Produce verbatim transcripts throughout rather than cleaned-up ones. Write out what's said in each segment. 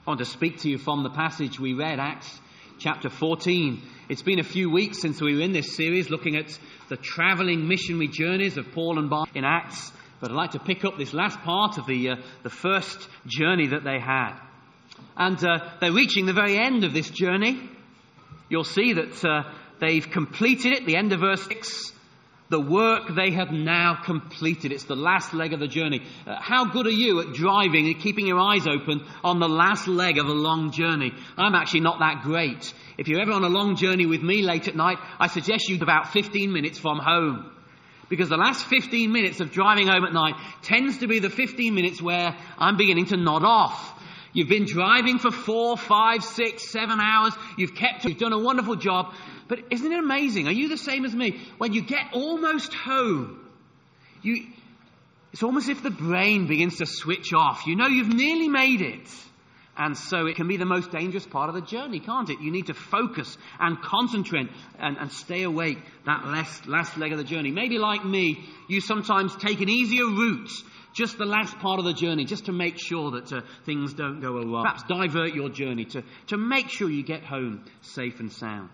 I want to speak to you from the passage we read, Acts chapter fourteen. It's been a few weeks since we were in this series looking at the travelling missionary journeys of Paul and Barnabas in Acts. But I'd like to pick up this last part of the uh, the first journey that they had. And uh, they're reaching the very end of this journey. You'll see that uh, they've completed it, the end of verse six. The work they have now completed. It's the last leg of the journey. Uh, how good are you at driving and keeping your eyes open on the last leg of a long journey? I'm actually not that great. If you're ever on a long journey with me late at night, I suggest you about fifteen minutes from home. Because the last fifteen minutes of driving home at night tends to be the fifteen minutes where I'm beginning to nod off. You've been driving for four, five, six, seven hours. You've kept, you've done a wonderful job. But isn't it amazing? Are you the same as me? When you get almost home, you, it's almost as if the brain begins to switch off. You know you've nearly made it. And so it can be the most dangerous part of the journey, can't it? You need to focus and concentrate and, and stay awake that last, last leg of the journey. Maybe like me, you sometimes take an easier route, just the last part of the journey, just to make sure that uh, things don't go awry. Perhaps divert your journey to, to make sure you get home safe and sound.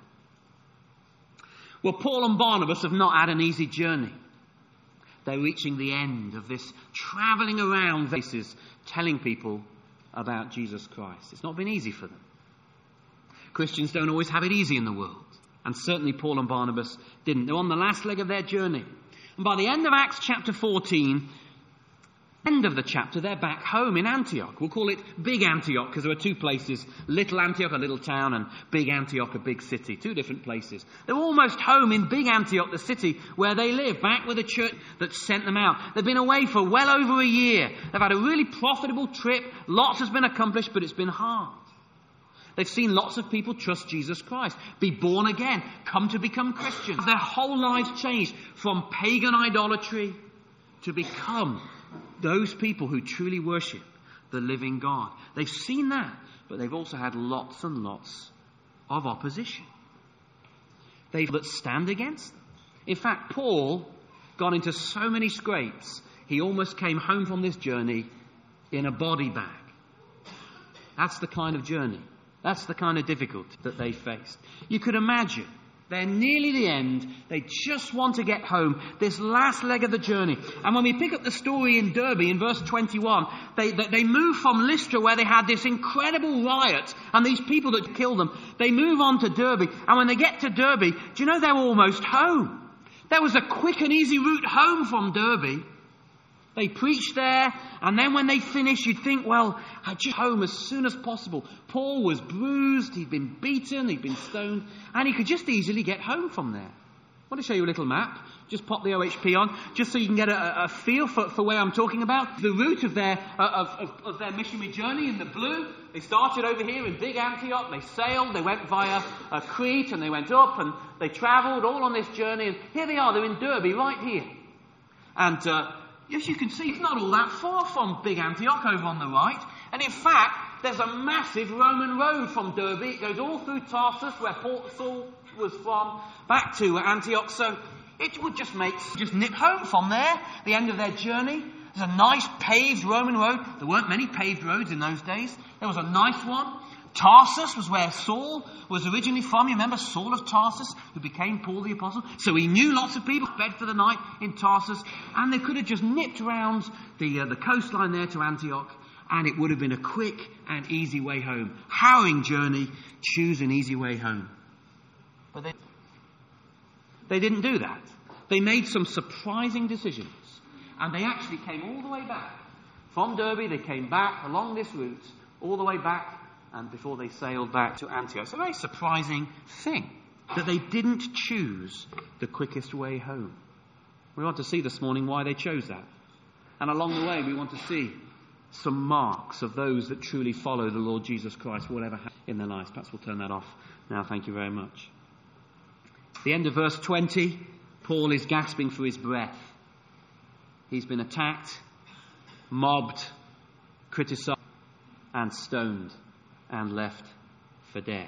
Well, Paul and Barnabas have not had an easy journey. They're reaching the end of this travelling around places, telling people about Jesus Christ. It's not been easy for them. Christians don't always have it easy in the world. And certainly Paul and Barnabas didn't. They're on the last leg of their journey. And by the end of Acts chapter fourteen, end of the chapter, they're back home in Antioch. We'll call it Big Antioch because there are two places. Little Antioch, a little town, and Big Antioch, a big city. Two different places. They're almost home in Big Antioch, the city where they live, back with the church that sent them out. They've been away for well over a year. They've had a really profitable trip. Lots has been accomplished, but it's been hard. They've seen lots of people trust Jesus Christ, be born again, come to become Christians. Their whole lives changed from pagan idolatry to become those people who truly worship the living God. They've seen that, but they've also had lots and lots of opposition. They've that stand against them. In fact, Paul got into so many scrapes, he almost came home from this journey in a body bag. That's the kind of journey. That's the kind of difficulty that they faced. You could imagine. They're nearly the end. They just want to get home. This last leg of the journey. And when we pick up the story in Derbe in verse twenty-one, they, they, they move from Lystra where they had this incredible riot and these people that killed them. They move on to Derbe. And when they get to Derbe, do you know they're almost home? There was a quick and easy route home from Derbe. They preached there, and then when they finished, you'd think, well, I'd just home as soon as possible. Paul was bruised, he'd been beaten, he'd been stoned, and he could just easily get home from there. I want to show you a little map. Just pop the O H P on, just so you can get a, a feel for, for where I'm talking about. The route of their uh, of, of, of their missionary journey in the blue. They started over here in Big Antioch. They sailed. They went via uh, Crete, and they went up, and they travelled all on this journey. And here they are. They're in Derbe, right here. And Uh, Yes, you can see it's not all that far from Big Antioch over on the right. And in fact, there's a massive Roman road from Derbe. It goes all through Tarsus, where Paul Saul was from, back to Antioch. So it would just make, just nip home from there, the end of their journey. There's a nice paved Roman road. There weren't many paved roads in those days. There was a nice one. Tarsus was where Saul was originally from. You remember Saul of Tarsus, who became Paul the Apostle? So he knew lots of people, bed for the night in Tarsus, and they could have just nipped around the uh, the coastline there to Antioch, and it would have been a quick and easy way home. Harrowing journey, choose an easy way home. But they, they didn't do that. They made some surprising decisions, and they actually came all the way back. From Derbe, they came back along this route, all the way back, and before they sailed back to Antioch. It's a very surprising thing that they didn't choose the quickest way home. We want to see this morning why they chose that. And along the way, we want to see some marks of those that truly follow the Lord Jesus Christ, whatever happens in their lives. Perhaps we'll turn that off now. Thank you very much. At the end of verse twenty, Paul is gasping for his breath. He's been attacked, mobbed, criticised, and stoned, and left for dead.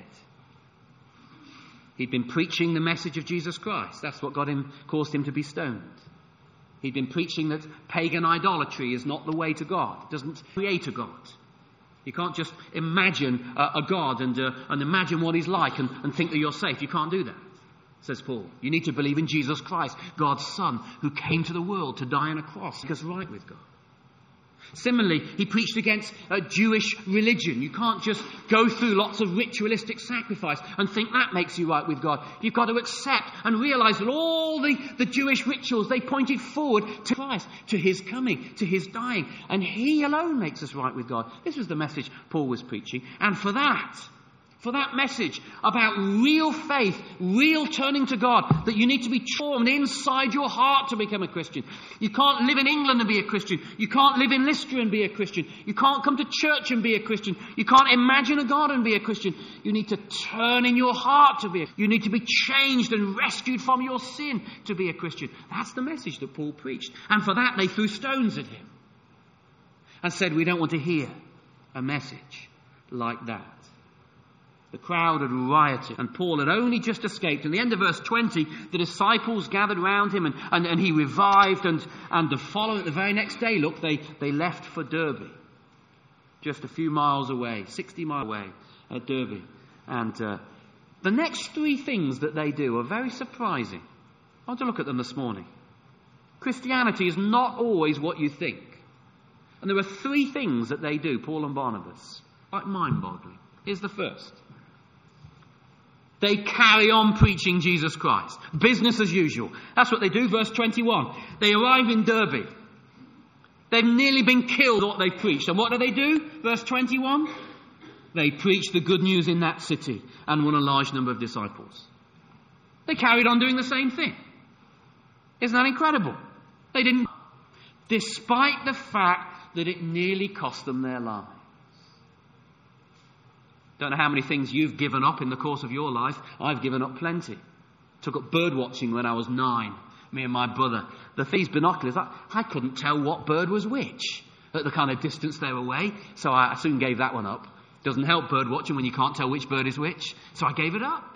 He'd been preaching the message of Jesus Christ. That's what got him, caused him to be stoned. He'd been preaching that pagan idolatry is not the way to God. It doesn't create a God. You can't just imagine uh, a God and, uh, and imagine what he's like and, and think that you're safe. You can't do that, says Paul. You need to believe in Jesus Christ, God's Son, who came to the world to die on a cross, make us right with God. Similarly, he preached against uh, Jewish religion. You can't just go through lots of ritualistic sacrifice and think that makes you right with God. You've got to accept and realize that all the, the Jewish rituals, they pointed forward to Christ, to his coming, to his dying. And he alone makes us right with God. This was the message Paul was preaching. And for that, for that message about real faith, real turning to God, that you need to be transformed inside your heart to become a Christian. You can't live in England and be a Christian. You can't live in Lystra and be a Christian. You can't come to church and be a Christian. You can't imagine a God and be a Christian. You need to turn in your heart to be a You need to be changed and rescued from your sin to be a Christian. That's the message that Paul preached. And for that they threw stones at him and said, we don't want to hear a message like that. The crowd had rioted, and Paul had only just escaped. In the end of verse twenty, the disciples gathered round him, and, and, and he revived, and, and the following, the very next day, look, they, they left for Derbe, just a few miles away, sixty miles away at Derbe. And uh, the next three things that they do are very surprising. I want to look at them this morning. Christianity is not always what you think. And there are three things that they do, Paul and Barnabas, like mind-boggling. Here's the first. They carry on preaching Jesus Christ. Business as usual. That's what they do. Verse twenty-one. They arrive in Derbe. They've nearly been killed what they preached. And what do they do? Verse twenty-one. They preached the good news in that city and won a large number of disciples. They carried on doing the same thing. Isn't that incredible? They didn't, despite the fact that it nearly cost them their lives. Don't know how many things you've given up in the course of your life. I've given up plenty. Took up bird watching when I was nine, me and my brother. The these binoculars, I, I couldn't tell what bird was which at the kind of distance they were away. So I, I soon gave that one up. Doesn't help bird watching when you can't tell which bird is which. So I gave it up.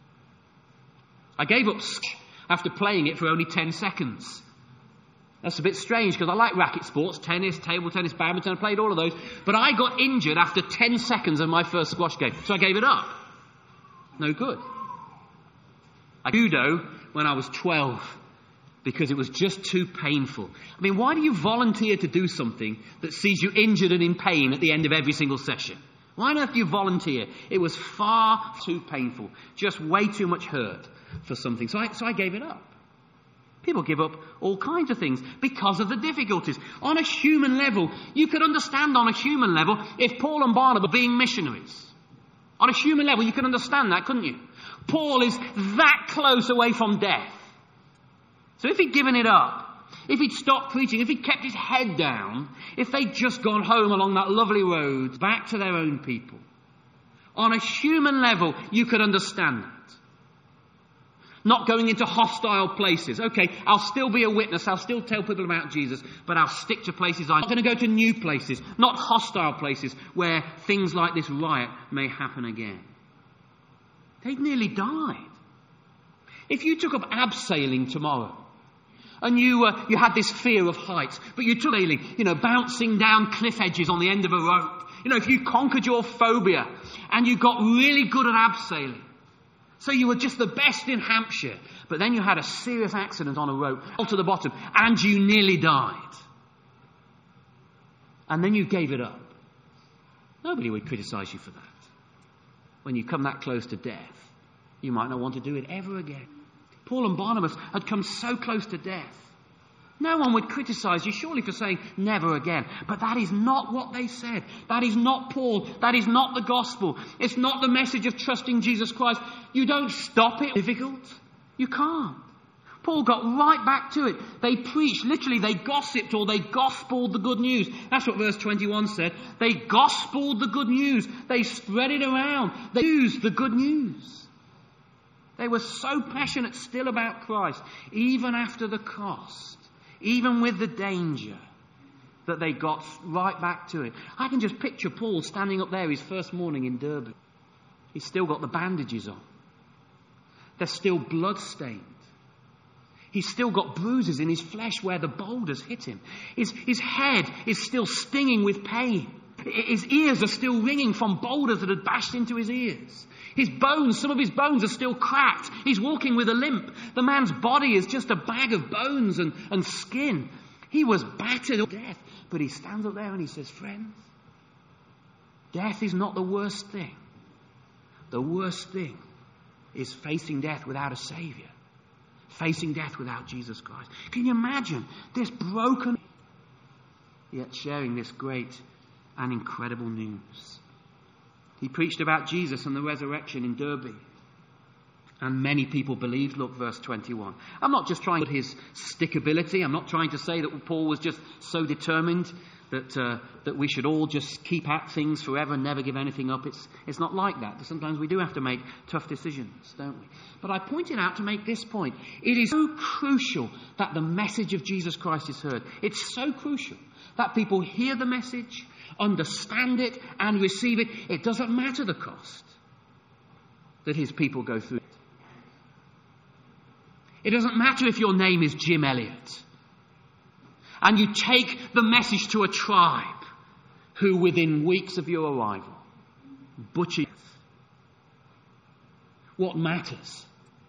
I gave up after playing it for only ten seconds. That's a bit strange because I like racket sports, tennis, table tennis, badminton. I played all of those. But I got injured after ten seconds of my first squash game. So I gave it up. No good. I judo when I was twelve because it was just too painful. I mean, why do you volunteer to do something that sees you injured and in pain at the end of every single session? Why on earth do you volunteer? It was far too painful. Just way too much hurt for something. So I, so I gave it up. People give up all kinds of things because of the difficulties. On a human level, you could understand on a human level if Paul and Barnabas were being missionaries. On a human level, you could understand that, couldn't you? Paul is that close away from death. So if he'd given it up, if he'd stopped preaching, if he'd kept his head down, if they'd just gone home along that lovely road, back to their own people, on a human level, you could understand that. Not going into hostile places. Okay, I'll still be a witness. I'll still tell people about Jesus, but I'll stick to places. I'm not going to go to new places, not hostile places where things like this riot may happen again. They'd nearly died. If you took up abseiling tomorrow, and you uh, you had this fear of heights, but you took sailing, you know, bouncing down cliff edges on the end of a rope. You know, if you conquered your phobia and you got really good at abseiling, so you were just the best in Hampshire, but then you had a serious accident on a rope, fell to the bottom, and you nearly died. And then you gave it up. Nobody would criticize you for that. When you come that close to death, you might not want to do it ever again. Paul and Barnabas had come so close to death. No one would criticize you surely for saying never again. But that is not what they said. That is not Paul. That is not the gospel. It's not the message of trusting Jesus Christ. You don't stop it. Difficult. You can't. Paul got right back to it. They preached, literally they gossiped or they gospeled the good news. That's what verse twenty-one said. They gospeled the good news. They spread it around. They used the good news. They were so passionate still about Christ, even after the cost. Even with the danger, that they got right back to it. I can just picture Paul standing up there his first morning in Derbe. He's still got the bandages on. They're still blood-stained. He's still got bruises in his flesh where the boulders hit him. His, his head is still stinging with pain. His ears are still ringing from boulders that had bashed into his ears. His bones, some of his bones are still cracked. He's walking with a limp. The man's body is just a bag of bones and, and skin. He was battered to death. But he stands up there and he says, friends, death is not the worst thing. The worst thing is facing death without a Saviour. Facing death without Jesus Christ. Can you imagine this broken, yet sharing this great and incredible news? He preached about Jesus and the resurrection in Derby. And many people believed. Look, verse twenty-one. I'm not just trying to put his stickability. I'm not trying to say that Paul was just so determined that uh, that we should all just keep at things forever and never give anything up. It's, it's not like that. Sometimes we do have to make tough decisions, don't we? But I pointed out to make this point. It is so crucial that the message of Jesus Christ is heard. It's so crucial that people hear the message, understand it, and receive it. It doesn't matter the cost that his people go through it. It doesn't matter if your name is Jim Elliot and you take the message to a tribe who within weeks of your arrival butcher you. What matters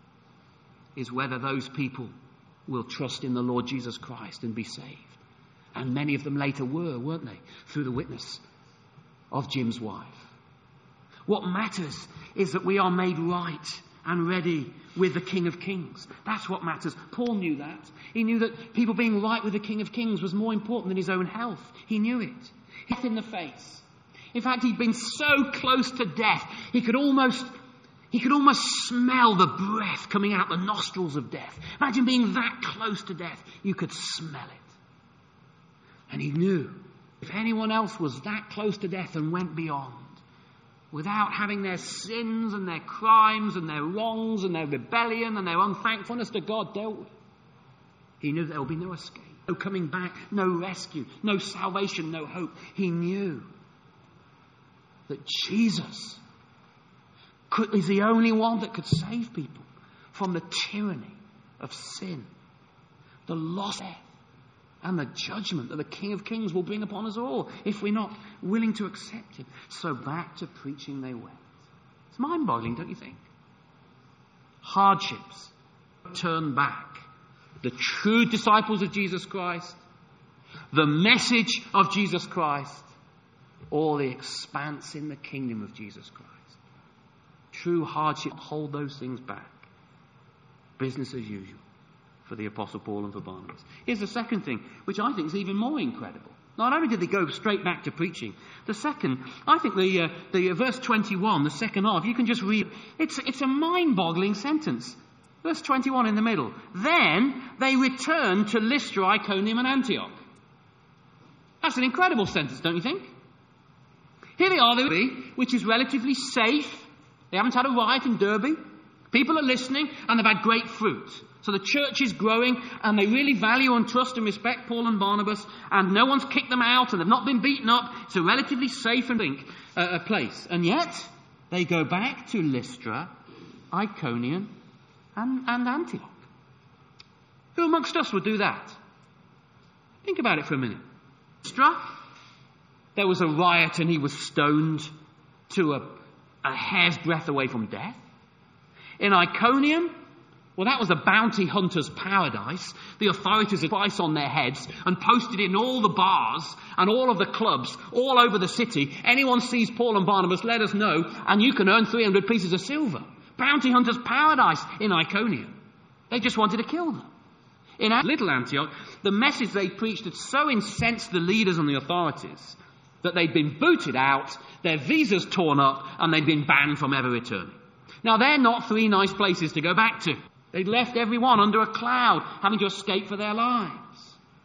is whether those people will trust in the Lord Jesus Christ and be saved. And many of them later were, weren't they? Through the witness of Jim's wife. What matters is that we are made right and ready with the King of Kings. That's what matters. Paul knew that. He knew that people being right with the King of Kings was more important than his own health. He knew it. Death in the face. In fact, he'd been so close to death, he could almost, he could almost smell the breath coming out the nostrils of death. Imagine being that close to death. You could smell it. And he knew if anyone else was that close to death and went beyond, without having their sins and their crimes and their wrongs and their rebellion and their unthankfulness to God dealt with, he knew there would be no escape, no coming back, no rescue, no salvation, no hope. He knew that Jesus could, is the only one that could save people from the tyranny of sin, the loss of death, and the judgment that the King of Kings will bring upon us all if we're not willing to accept him. So back to preaching they went. It's mind-boggling, don't you think? Hardships, turn back. The true disciples of Jesus Christ, the message of Jesus Christ, or the expanse in the kingdom of Jesus Christ. True hardship, hold those things back. Business as usual for the Apostle Paul and for Barnabas. Here's the second thing, which I think is even more incredible. Not only did they go straight back to preaching, the second, I think the uh, the uh, verse twenty-one, the second half, you can just read. It's it's a mind-boggling sentence. Verse twenty-one in the middle. Then they returned to Lystra, Iconium, and Antioch. That's an incredible sentence, don't you think? Here they are, which is relatively safe. They haven't had a riot in Derby. People are listening, and they've had great fruit. So the church is growing, and they really value and trust and respect Paul and Barnabas, and no one's kicked them out, and they've not been beaten up. It's a relatively safe and think, uh, a place. And yet, they go back to Lystra, Iconium, and, and Antioch. Who amongst us would do that? Think about it for a minute. Lystra, there was a riot, and he was stoned to a, a hair's breadth away from death. In Iconium, well, that was a bounty hunter's paradise. The authorities had a price on their heads and posted in all the bars and all of the clubs all over the city. Anyone sees Paul and Barnabas, let us know, and you can earn three hundred pieces of silver. Bounty hunter's paradise in Iconium. They just wanted to kill them. In Little Antioch, the message they preached had so incensed the leaders and the authorities that they'd been booted out, their visas torn up, and they'd been banned from ever returning. Now, they're not three nice places to go back to. They'd left everyone under a cloud, having to escape for their lives.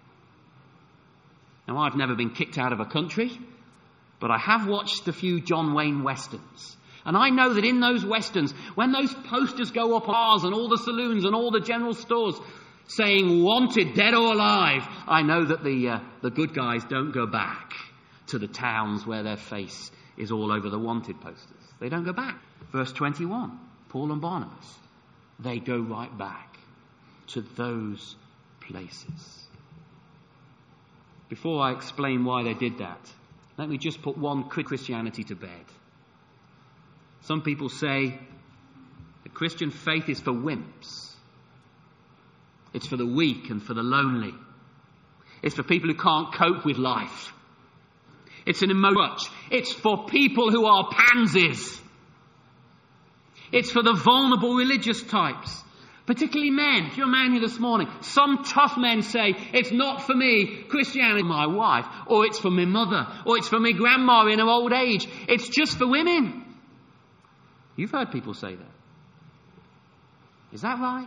Now, I've never been kicked out of a country, but I have watched a few John Wayne westerns. And I know that in those westerns, when those posters go up on bars and all the saloons and all the general stores saying wanted, dead or alive, I know that the, uh, the good guys don't go back to the towns where their face is all over the wanted posters. They don't go back. Verse twenty-one, Paul and Barnabas. They go right back to those places. Before I explain why they did that, Let me just put one Christianity to bed. Some people say the Christian faith is for wimps. It's for the weak and for the lonely. It's for people who can't cope with life. It's an emotion. It's for people who are pansies. It's for the vulnerable religious types, particularly men. If you're a man here this morning, some tough men say, it's not for me, Christianity, my wife, or it's for my mother, or it's for my grandma in her old age. It's just for women. You've heard people say that. Is that right?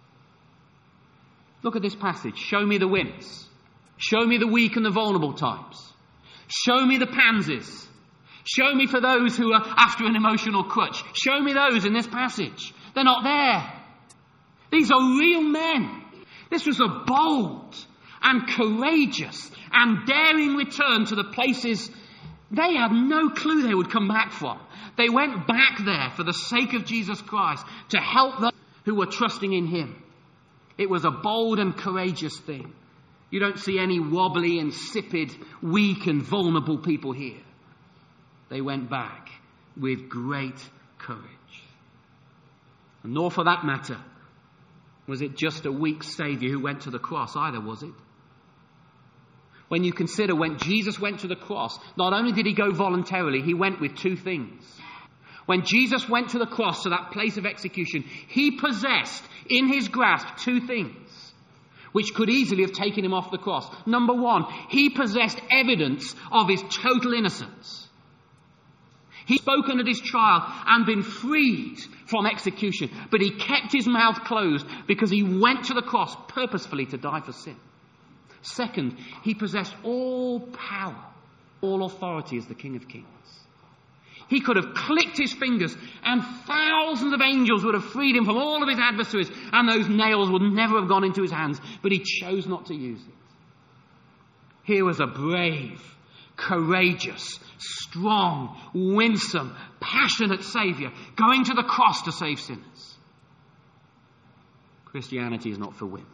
Look at this passage. Show me the wimps. Show me the weak and the vulnerable types. Show me the pansies. Show me for those who are after an emotional crutch. Show me those in this passage. They're not there. These are real men. This was a bold and courageous and daring return to the places they had no clue they would come back from. They went back there for the sake of Jesus Christ to help those who were trusting in him. It was a bold and courageous thing. You don't see any wobbly, insipid, weak and vulnerable people here. They went back with great courage. And nor for that matter was it just a weak Saviour who went to the cross either, was it? When you consider when Jesus went to the cross, not only did he go voluntarily, he went with two things. When Jesus went to the cross, to that place of execution, he possessed in his grasp two things which could easily have taken him off the cross. Number one, he possessed evidence of his total innocence. He'd spoken at his trial and been freed from execution, but he kept his mouth closed because he went to the cross purposefully to die for sin. Second, he possessed all power, all authority as the King of Kings. He could have clicked his fingers and thousands of angels would have freed him from all of his adversaries and those nails would never have gone into his hands, but he chose not to use it. Here was a brave, courageous, strong, winsome, passionate Saviour going to the cross to save sinners. Christianity is not for wimps.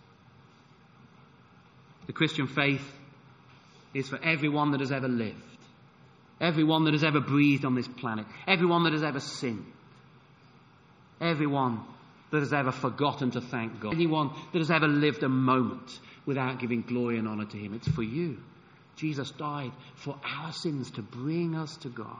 The Christian faith is for everyone that has ever lived. Everyone that has ever breathed on this planet. Everyone that has ever sinned. Everyone that has ever forgotten to thank God. Anyone that has ever lived a moment without giving glory and honour to him. It's for you. Jesus died for our sins to bring us to God.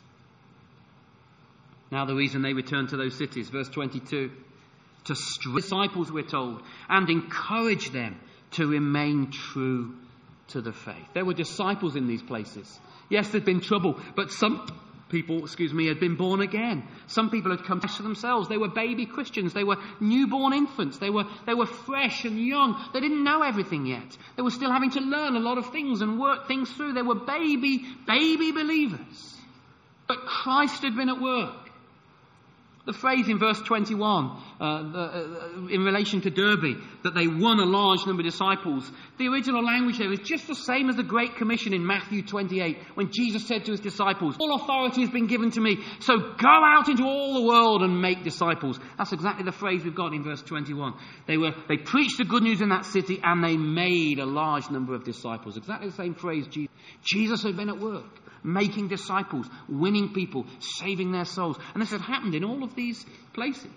Now the reason they returned to those cities, verse twenty-two, to strengthen disciples, we're told, and encourage them to remain true to the faith. There were disciples in these places. Yes, there'd been trouble, but some people, excuse me, had been born again. Some people had come to themselves. They were baby Christians. They were newborn infants. They were, they were fresh and young. They didn't know everything yet. They were still having to learn a lot of things and work things through. They were baby, baby believers. But Christ had been at work. The phrase in verse twenty-one, uh, the, uh, in relation to Derbe, that they won a large number of disciples, the original language there is just the same as the Great Commission in Matthew twenty-eight, when Jesus said to his disciples, all authority has been given to me, so go out into all the world and make disciples. That's exactly the phrase we've got in verse twenty-one. They were, they preached the good news in that city and they made a large number of disciples. Exactly the same phrase. Jesus had been at work, making disciples, winning people, saving their souls. And this had happened in all of these places.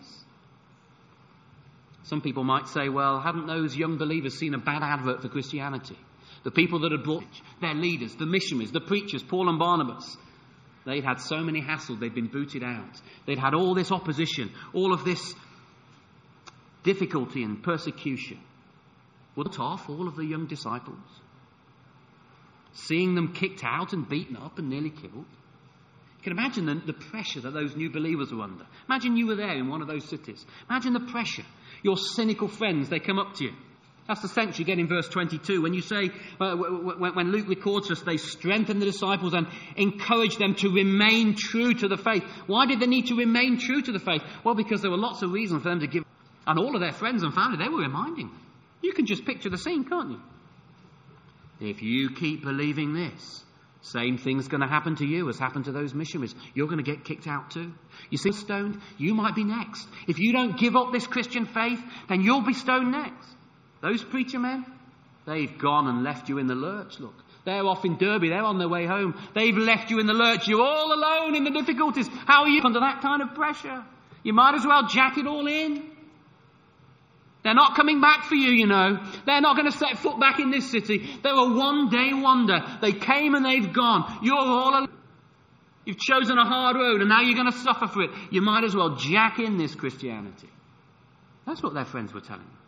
Some people might say, well, hadn't those young believers seen a bad advert for Christianity? The people that had brought their leaders, the missionaries, the preachers, Paul and Barnabas, they'd had so many hassles, they'd been booted out. They'd had all this opposition, all of this difficulty and persecution. Were they off all of the young disciples? Seeing them kicked out and beaten up and nearly killed. You can imagine the, the pressure that those new believers were under. Imagine you were there in one of those cities. Imagine the pressure. Your cynical friends, they come up to you. That's the sense you get in verse twenty-two. When you say, uh, when, when Luke records us, they strengthened the disciples and encouraged them to remain true to the faith. Why did they need to remain true to the faith? Well, because there were lots of reasons for them to give. And all of their friends and family, they were reminding them. You can just picture the scene, can't you? If you keep believing this, same thing's going to happen to you as happened to those missionaries. You're going to get kicked out too. You see, stoned, you might be next. If you don't give up this Christian faith, then you'll be stoned next. Those preacher men, they've gone and left you in the lurch, look. They're off in Derby. They're on their way home. They've left you in the lurch. You're all alone in the difficulties. How are you under that kind of pressure? You might as well jack it all in. They're not coming back for you, you know. They're not going to set foot back in this city. They're a one-day wonder. They came and they've gone. You're all alone. You've chosen a hard road and now you're going to suffer for it. You might as well jack in this Christianity. That's what their friends were telling them.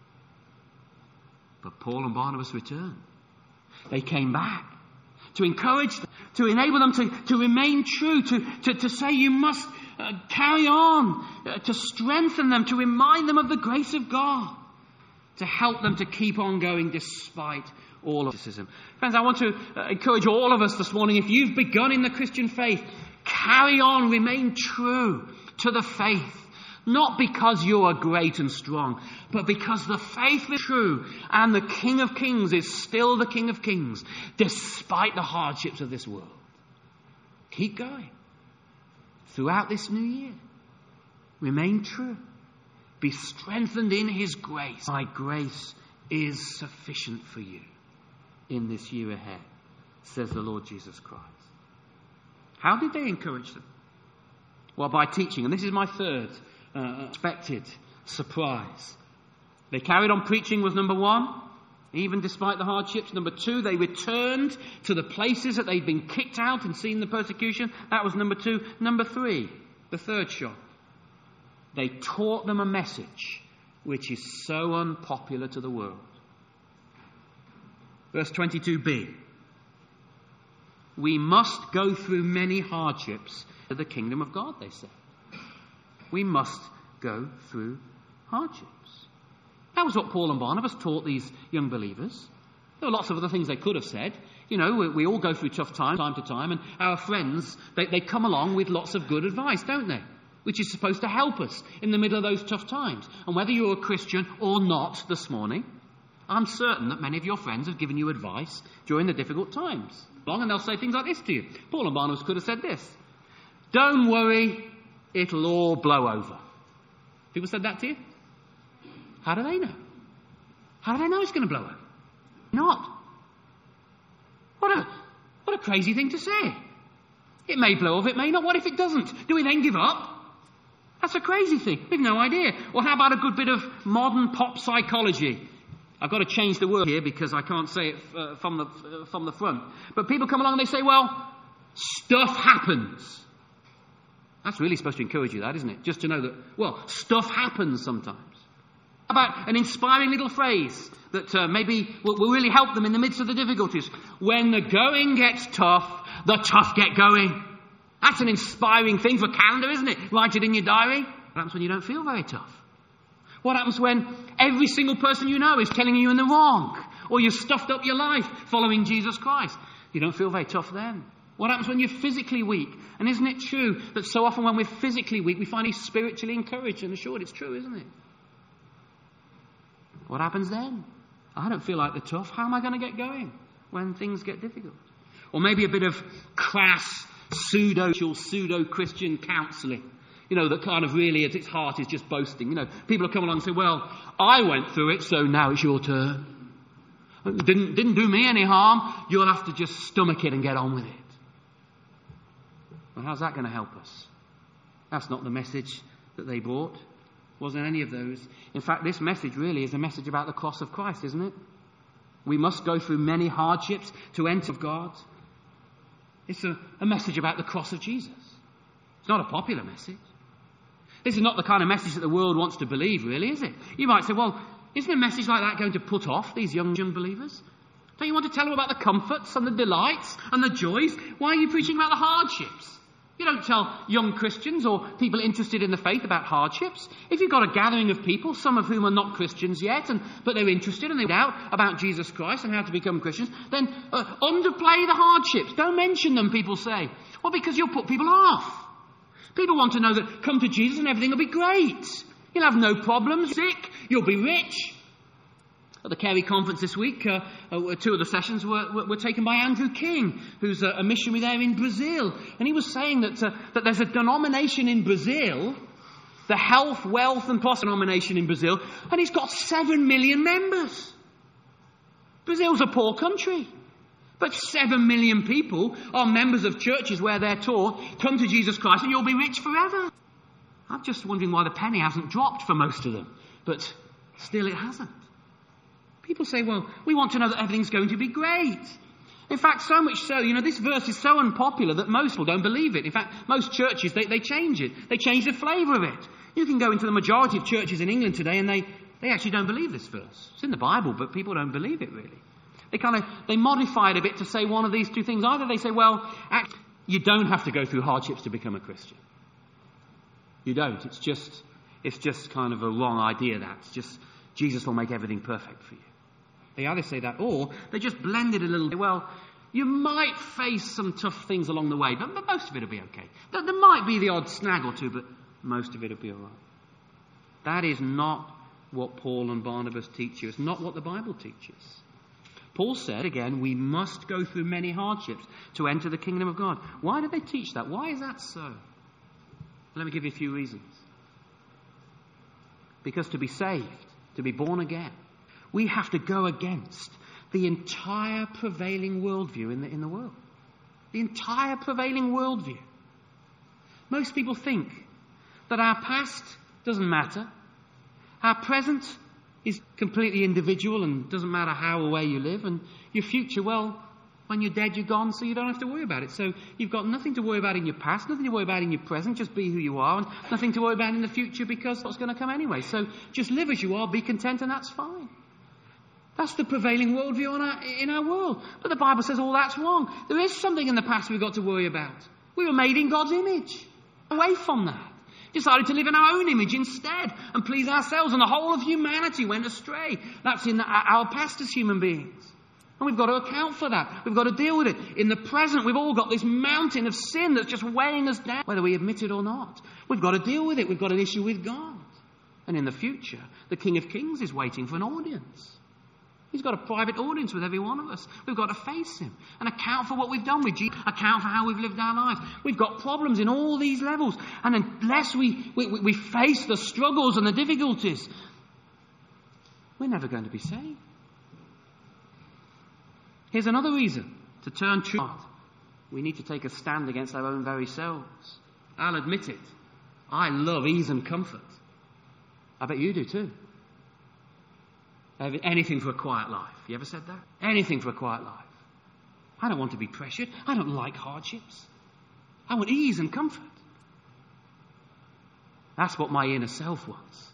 But Paul and Barnabas returned. They came back to encourage them, to enable them to, to remain true, to, to, to say you must uh, carry on, uh, to strengthen them, to remind them of the grace of God, to help them to keep on going despite all of criticism. Friends, I want to uh, encourage all of us this morning, if you've begun in the Christian faith, carry on, remain true to the faith. Not because you are great and strong, but because the faith is true and the King of Kings is still the King of Kings, despite the hardships of this world. Keep going. Throughout this new year, remain true. Be strengthened in His grace. My grace is sufficient for you in this year ahead, says the Lord Jesus Christ. How did they encourage them? Well, by teaching. And this is my third Uh, expected surprise. They carried on preaching was number one, even despite the hardships. Number two, they returned to the places that they'd been kicked out and seen the persecution. That was number two. Number three, the third shot. They taught them a message which is so unpopular to the world. Verse twenty-two b. We must go through many hardships to the kingdom of God, they said. We must go through hardships. That was what Paul and Barnabas taught these young believers. There were lots of other things they could have said. You know, we, we all go through tough times, time to time, and our friends, they, they come along with lots of good advice, don't they? Which is supposed to help us in the middle of those tough times. And whether you're a Christian or not this morning, I'm certain that many of your friends have given you advice during the difficult times. And they'll say things like this to you. Paul and Barnabas could have said this. Don't worry, it'll all blow over. People said that to you? How do they know? How do they know it's going to blow over? Not. What a, what a crazy thing to say. It may blow over, it may not. What if it doesn't? Do we then give up? That's a crazy thing. We've no idea. Or how about a good bit of modern pop psychology? I've got to change the word here because I can't say it uh, from the uh, from the front. But people come along and they say, well, stuff happens. That's really supposed to encourage you, that, isn't it? Just to know that, well, stuff happens sometimes. How about an inspiring little phrase that uh, maybe will, will really help them in the midst of the difficulties? When the going gets tough, the tough get going. That's an inspiring thing for calendar, isn't it? Write it in your diary. What happens when you don't feel very tough? What happens when every single person you know is telling you you're in the wrong? Or you've stuffed up your life following Jesus Christ? You don't feel very tough then. What happens when you're physically weak? And isn't it true that so often when we're physically weak, we find he's spiritually encouraged and assured? It's true, isn't it? What happens then? I don't feel like the tough. How am I going to get going when things get difficult? Or maybe a bit of crass, pseudo, pseudo-Christian counselling. You know, that kind of really at its heart is just boasting. You know, people will come along and say, well, I went through it, so now it's your turn. It didn't, didn't do me any harm. You'll have to just stomach it and get on with it. Well, how's that going to help us? That's not the message that they brought. Wasn't any of those. In fact, this message really is a message about the cross of Christ, isn't it? We must go through many hardships to enter God. It's a, a message about the cross of Jesus. It's not a popular message. This is not the kind of message that the world wants to believe, really, is it? You might say, well, isn't a message like that going to put off these young, young believers? Don't you want to tell them about the comforts and the delights and the joys? Why are you preaching about the hardships? You don't tell young Christians or people interested in the faith about hardships. If you've got a gathering of people, some of whom are not Christians yet, and but they're interested and they doubt about Jesus Christ and how to become Christians, then uh, underplay the hardships. Don't mention them, people say. Well, because you'll put people off. People want to know that come to Jesus and everything will be great. You'll have no problems. Sick, you'll be rich. At the Carey conference this week, uh, uh, two of the sessions were, were, were taken by Andrew King, who's a, a missionary there in Brazil. And he was saying that, uh, that there's a denomination in Brazil, the Health, Wealth and Prosperity denomination in Brazil, and he's got seven million members. Brazil's a poor country. But seven million people are members of churches where they're taught, come to Jesus Christ and you'll be rich forever. I'm just wondering why the penny hasn't dropped for most of them. But still it hasn't. People say, well, we want to know that everything's going to be great. In fact, so much so, you know, this verse is so unpopular that most people don't believe it. In fact, most churches, they, they change it. They change the flavour of it. You can go into the majority of churches in England today and they, they actually don't believe this verse. It's in the Bible, but people don't believe it really. They kind of, they modify it a bit to say one of these two things. Either they say, well, actually, you don't have to go through hardships to become a Christian. You don't. It's just, it's just kind of a wrong idea, that. It's just, Jesus will make everything perfect for you. They either say that, or they just blend it a little bit. Well, you might face some tough things along the way, but, but most of it will be okay. There, there might be the odd snag or two, but most of it will be all right. That is not what Paul and Barnabas teach you. It's not what the Bible teaches. Paul said, again, we must go through many hardships to enter the kingdom of God. Why did they teach that? Why is that so? Let me give you a few reasons. Because to be saved, to be born again, we have to go against the entire prevailing worldview in the, in the world. The entire prevailing worldview. Most people think that our past doesn't matter. Our present is completely individual and doesn't matter how or where you live. And your future, well, when you're dead, you're gone, so you don't have to worry about it. So you've got nothing to worry about in your past, nothing to worry about in your present, just be who you are, and nothing to worry about in the future because what's going to come anyway. So just live as you are, be content, and that's fine. That's the prevailing worldview in our, in our world. But the Bible says all that's wrong. There is something in the past we've got to worry about. We were made in God's image. Away from that. Decided to live in our own image instead and please ourselves, and the whole of humanity went astray. That's in the, our past as human beings. And we've got to account for that. We've got to deal with it. In the present, we've all got this mountain of sin that's just weighing us down, whether we admit it or not. We've got to deal with it. We've got an issue with God. And in the future, the King of Kings is waiting for an audience. He's got a private audience with every one of us. We've got to face him and account for what we've done with Jesus, account for how we've lived our lives. We've got problems in all these levels. And unless we, we, we face the struggles and the difficulties, we're never going to be saved. Here's another reason to turn to God. We need to take a stand against our own very selves. I'll admit it. I love ease and comfort. I bet you do too. Anything for a quiet life. You ever said that? Anything for a quiet life. I don't want to be pressured. I don't like hardships. I want ease and comfort. That's what my inner self wants.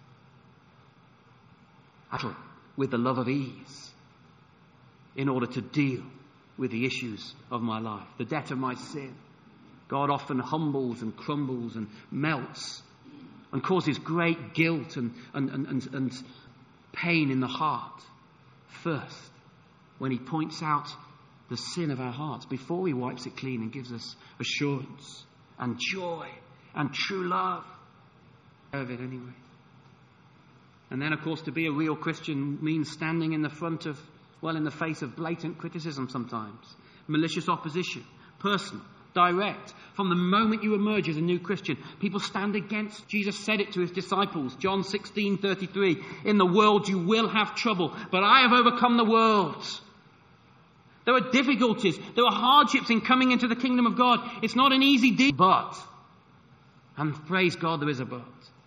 I struggle with the love of ease in order to deal with the issues of my life, the debt of my sin. God often humbles and crumbles and melts and causes great guilt and, and, and, and, and pain in the heart first when he points out the sin of our hearts before he wipes it clean and gives us assurance and joy and true love of it anyway. And then, of course, to be a real Christian means standing in the front of, well, in the face of blatant criticism sometimes, malicious opposition, personal, direct. From the moment you emerge as a new Christian, people stand against. Jesus said it to his disciples, John sixteen thirty-three, in the world you will have trouble, but I have overcome the world. There are difficulties, there are hardships in coming into the kingdom of God. It's not an easy deal, but, and praise God there is a but.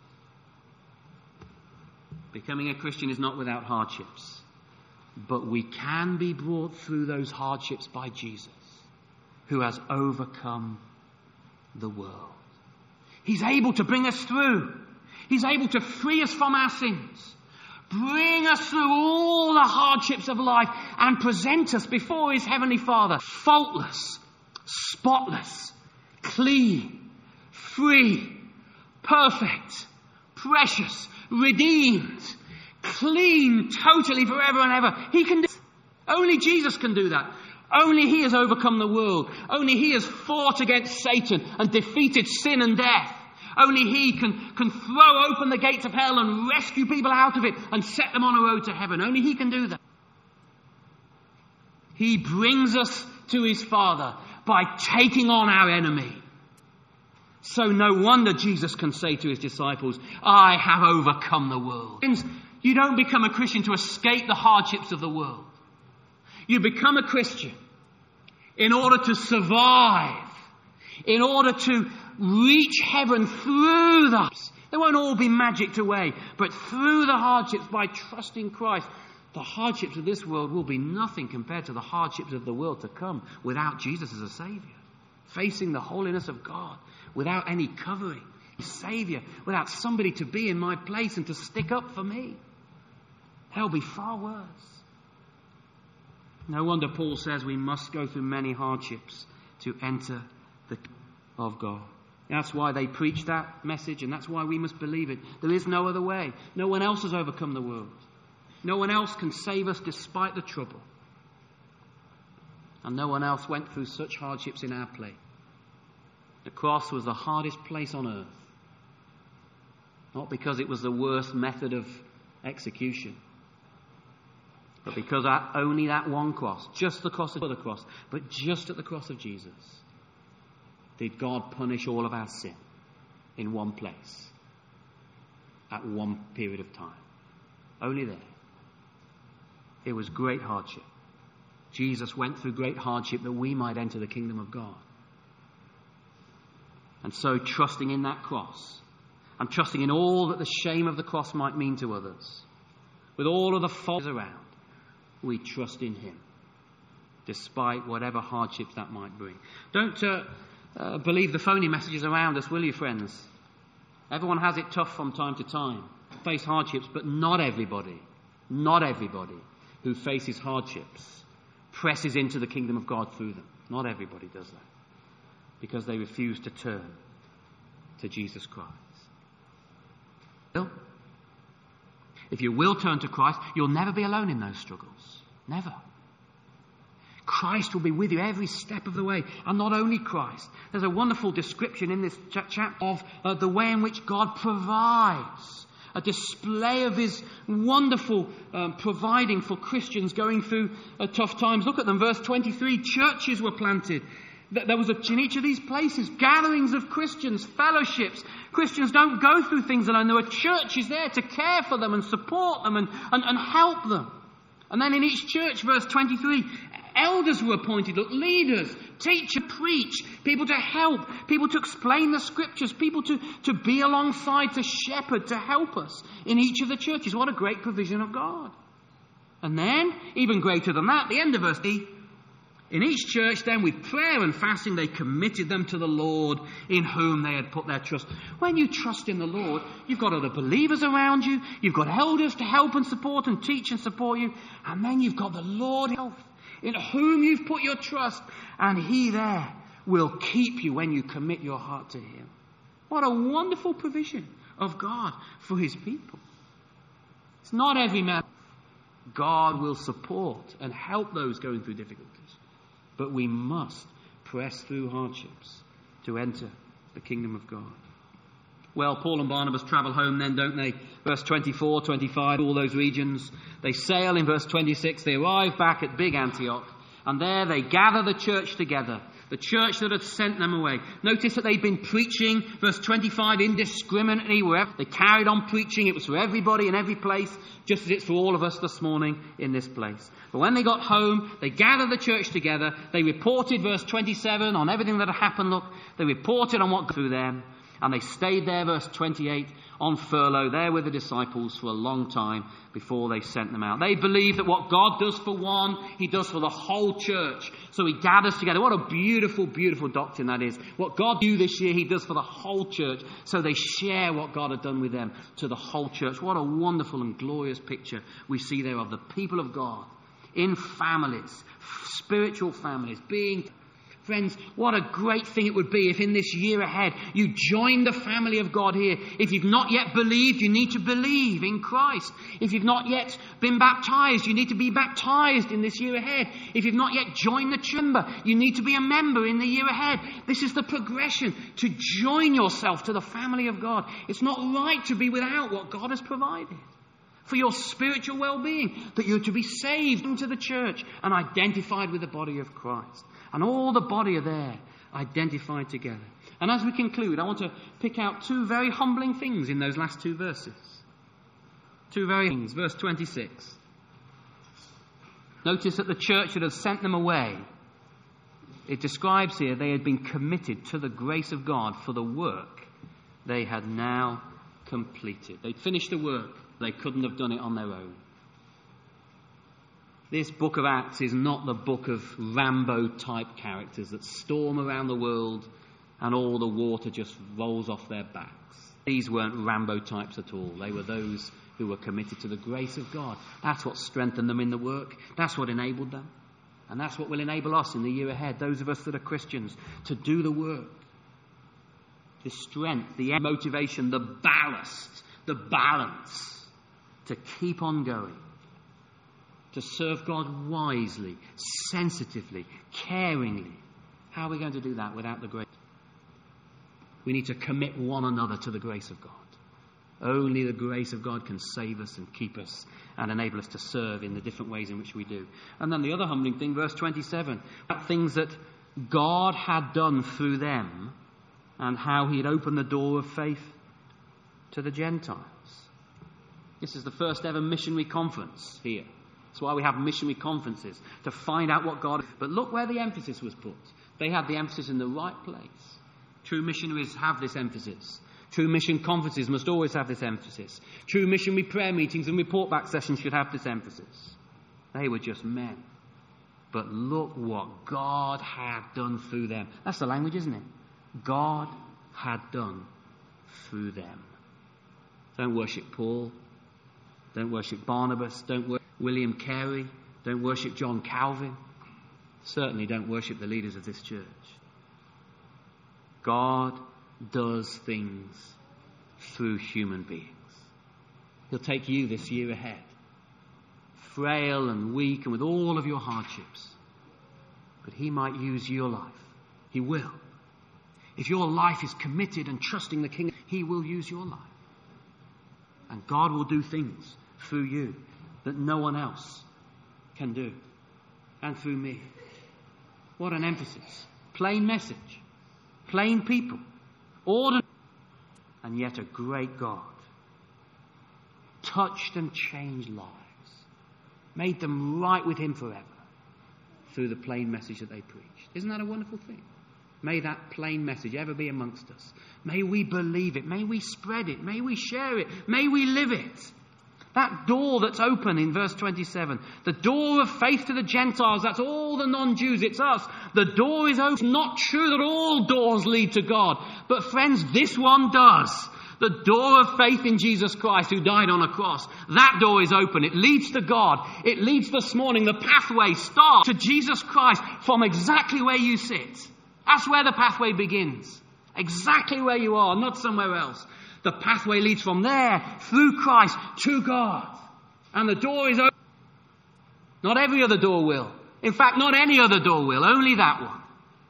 Becoming a Christian is not without hardships, but we can be brought through those hardships by Jesus, who has overcome the world. He's able to bring us through. He's able to free us from our sins, bring us through all the hardships of life, and present us before his heavenly Father faultless, spotless, clean, free, perfect, precious, redeemed, clean, totally, forever and ever. He can do it. Only Jesus can do that. Only he has overcome the world. Only he has fought against Satan and defeated sin and death. Only he can, can throw open the gates of hell and rescue people out of it and set them on a road to heaven. Only he can do that. He brings us to his Father by taking on our enemy. So no wonder Jesus can say to his disciples, I have overcome the world. You don't become a Christian to escape the hardships of the world. You become a Christian in order to survive, in order to reach heaven through the hardships. They won't all be magicked away, but through the hardships, by trusting Christ, the hardships of this world will be nothing compared to the hardships of the world to come without Jesus as a Saviour. Facing the holiness of God without any covering. Saviour, without somebody to be in my place and to stick up for me. They'll be far worse. No wonder Paul says we must go through many hardships to enter the kingdom of God. That's why they preach that message, and that's why we must believe it. There is no other way. No one else has overcome the world. No one else can save us despite the trouble. And no one else went through such hardships in our place. The cross was the hardest place on earth. Not because it was the worst method of execution, but because at only that one cross, just the cross of the cross, but just at the cross of Jesus, did God punish all of our sin in one place, at one period of time. Only there. It was great hardship. Jesus went through great hardship that we might enter the kingdom of God. And so, trusting in that cross, I'm trusting in all that the shame of the cross might mean to others, with all of the faults around, we trust in Him, despite whatever hardships that might bring. Don't uh, uh, believe the phony messages around us, will you, friends? Everyone has it tough from time to time, face hardships, but not everybody, not everybody who faces hardships presses into the kingdom of God through them. Not everybody does that, because they refuse to turn to Jesus Christ. If you will turn to Christ, you'll never be alone in those struggles. Never. Christ will be with you every step of the way. And not only Christ. There's a wonderful description in this chapter of uh, the way in which God provides. A display of His wonderful um, providing for Christians going through uh, tough times. Look at them, verse twenty-three. Churches were planted. There was a, in each of these places gatherings of Christians, fellowships. Christians don't go through things alone. There are churches there to care for them and support them and, and, and help them. And then in each church, verse twenty-three, elders were appointed, leaders, teach and preach, people to help, people to explain the scriptures, people to, to be alongside, to shepherd, to help us in each of the churches. What a great provision of God. And then, even greater than that, the end of verse three, in each church then, with prayer and fasting, they committed them to the Lord in whom they had put their trust. When you trust in the Lord, you've got other believers around you, you've got elders to help and support and teach and support you, and then you've got the Lord Himself in whom you've put your trust, and He there will keep you when you commit your heart to Him. What a wonderful provision of God for His people. It's not every man. God will support and help those going through difficulties. But we must press through hardships to enter the kingdom of God. Well, Paul and Barnabas travel home then, don't they? Verse twenty-four, twenty-five, all those regions. They sail in verse twenty-six. They arrive back at Big Antioch. And there they gather the church together. The church that had sent them away. Notice that they'd been preaching, verse twenty-five, indiscriminately wherever. They carried on preaching. It was for everybody in every place, just as it's for all of us this morning in this place. But when they got home, they gathered the church together. They reported, verse twenty-seven, on everything that had happened. Look, they reported on what got through them. And they stayed there, verse twenty-eight, on furlough, there with the disciples for a long time before they sent them out. They believe that what God does for one, He does for the whole church. So He gathers together. What a beautiful, beautiful doctrine that is. What God do this year, He does for the whole church. So they share what God had done with them to the whole church. What a wonderful and glorious picture we see there of the people of God in families, spiritual families, being... Friends, what a great thing it would be if in this year ahead you joined the family of God here. If you've not yet believed, you need to believe in Christ. If you've not yet been baptized, you need to be baptized in this year ahead. If you've not yet joined the chamber, you need to be a member in the year ahead. This is the progression, to join yourself to the family of God. It's not right to be without what God has provided for your spiritual well-being, that you're to be saved into the church and identified with the body of Christ. And all the body are there, identified together. And as we conclude, I want to pick out two very humbling things in those last two verses. Two very things. Verse twenty-six. Notice that the church that had sent them away it describes here they had been committed to the grace of God for the work they had now completed. They'd finished the work. They couldn't have done it on their own. This book of Acts is not the book of Rambo-type characters that storm around the world and all the water just rolls off their backs. These weren't Rambo types at all. They were those who were committed to the grace of God. That's what strengthened them in the work. That's what enabled them. And that's what will enable us in the year ahead, those of us that are Christians, to do the work. The strength, the motivation, the ballast, the balance to keep on going. To serve God wisely, sensitively, caringly. How are we going to do that without the grace? We need to commit one another to the grace of God. Only the grace of God can save us and keep us and enable us to serve in the different ways in which we do. And then the other humbling thing, verse twenty-seven, things that God had done through them and how he had opened the door of faith to the Gentiles. This is the first ever missionary conference here. That's why we have missionary conferences, to find out what God... But look where the emphasis was put. They had the emphasis in the right place. True missionaries have this emphasis. True mission conferences must always have this emphasis. True missionary prayer meetings and report back sessions should have this emphasis. They were just men. But look what God had done through them. That's the language, isn't it? God had done through them. Don't worship Paul. Don't worship Barnabas. Don't worship William Carey. Don't worship John Calvin. Certainly don't worship the leaders of this church. God does things through human beings. He'll take you this year ahead, frail and weak and with all of your hardships. But he might use your life. He will. If your life is committed and trusting the King, he will use your life. And God will do things through you that no one else can do. And through me. What an emphasis. Plain message. Plain people. Ordinary. And yet a great God. Touched and changed lives. Made them right with him forever. Through the plain message that they preached. Isn't that a wonderful thing? May that plain message ever be amongst us. May we believe it. May we spread it. May we share it. May we live it. That door that's open in verse twenty-seven. The door of faith to the Gentiles. That's all the non-Jews. It's us. The door is open. It's not true that all doors lead to God. But friends, this one does. The door of faith in Jesus Christ who died on a cross. That door is open. It leads to God. It leads this morning. The pathway starts to Jesus Christ from exactly where you sit. That's where the pathway begins. Exactly where you are, not somewhere else. The pathway leads from there, through Christ, to God. And the door is open. Not every other door will. In fact, not any other door will. Only that one.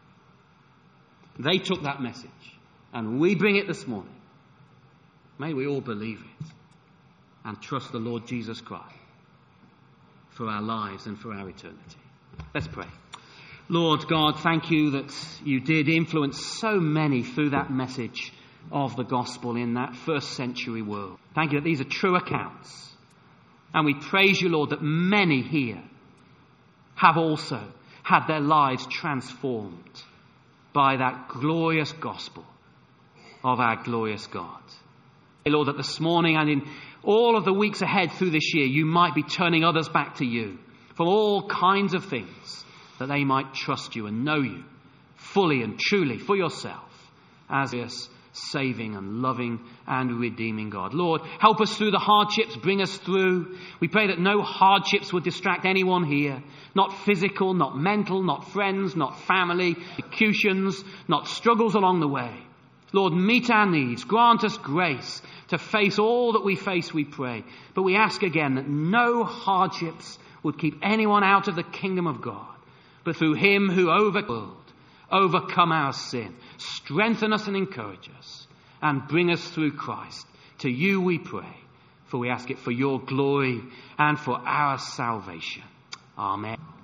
They took that message. And we bring it this morning. May we all believe it. And trust the Lord Jesus Christ. For our lives and for our eternity. Let's pray. Lord God, thank you that you did influence so many through that message of the gospel in that first century world. Thank you that these are true accounts. And we praise you, Lord, that many here have also had their lives transformed by that glorious gospel of our glorious God. Lord, that this morning and in all of the weeks ahead through this year, you might be turning others back to you for all kinds of things, that they might trust you and know you fully and truly for yourself as this saving and loving and redeeming God. Lord, help us through the hardships, bring us through. We pray that no hardships would distract anyone here. Not physical, not mental, not friends, not family, persecutions, not struggles along the way. Lord, meet our needs. Grant us grace to face all that we face, we pray. But we ask again that no hardships would keep anyone out of the kingdom of God. But through him who over the world, overcome our sin, strengthen us and encourage us, and bring us through Christ. To you we pray, for we ask it for your glory and for our salvation. Amen.